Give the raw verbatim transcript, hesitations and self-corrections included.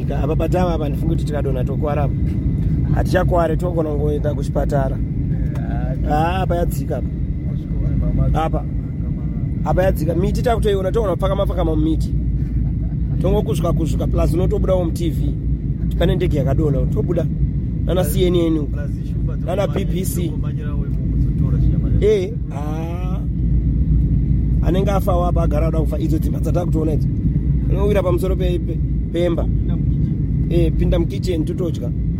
yadzika apa patama apa ndifunga kuti tikadona tokuwara apa hatichakuware togona kungoenda kuchipatara. Ah, apa yadzika apa apa apa yadzika miti takutoiona togona kupfaka mapfakama mumiti tongokusuka kusuka plus unotobudawo mutv pane ndege yakadona tobuda nana C N N nana B B C eh ah anenge afawo apa agara ada kufa idzo dzimba dzatakutoona idzi unowira pamusoro pemba eh pinda mukitchen tutodya.